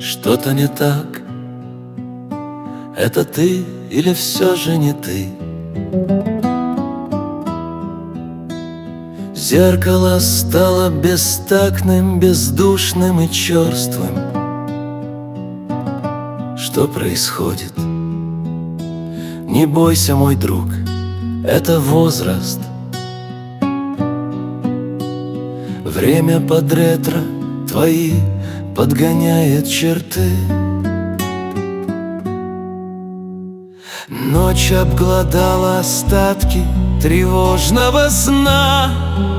что-то не так. Это ты или все же не ты? Зеркало стало бестактным, бездушным и черствым. Что происходит? Не бойся, мой друг, это возраст. Время под ретро твои подгоняет черты. Ночь обглодала остатки тревожного сна.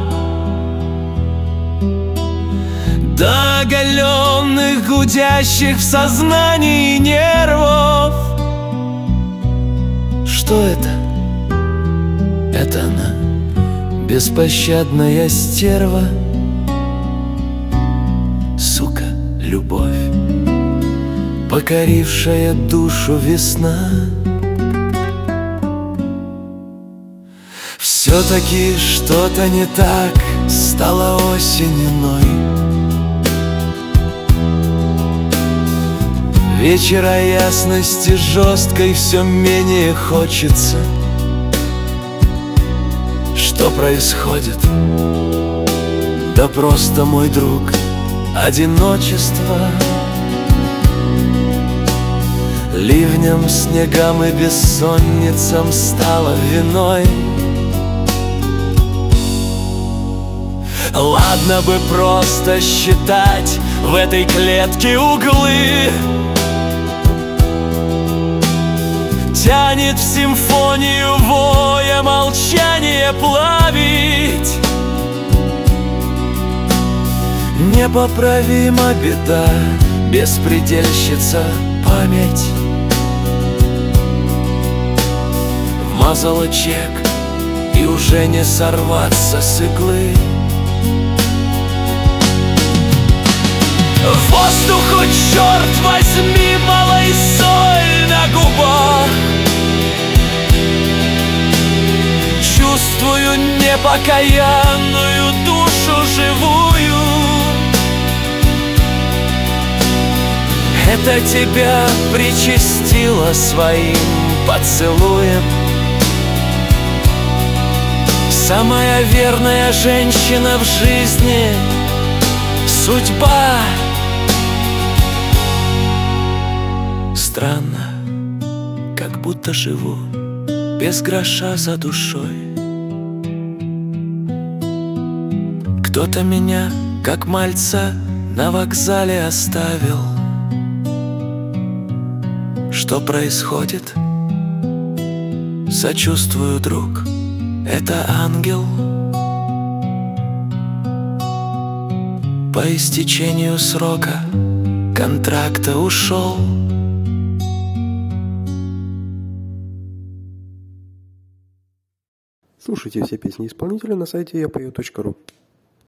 До оголенных, гудящих в сознании нервов. Что это? Это она, беспощадная стерва. Сука, любовь, покорившая душу весна. Все-таки что-то не так, стала осень иной. Вечера ясности жесткой все менее хочется. Что происходит? Да просто, мой друг, одиночество. Ливнем, снегам и бессонницам стало виной. Ладно бы просто считать в этой клетке углы. Тянет в симфонию воя молчание плавить. Непоправима беда, беспредельщица память. Вмазала чек, и уже не сорваться с иглы. Воздуху, черт возьми, мало и соль на губах. Чувствую непокаянную душу живую. Это тебя причастило своим поцелуем. Самая верная женщина в жизни — судьба. Странно, как будто живу без гроша за душой. Кто-то меня, как мальца, на вокзале оставил. Что происходит? Сочувствую, друг, это ангел. По истечению срока контракта ушел. Слушайте все песни исполнителя на сайте yapою.ru.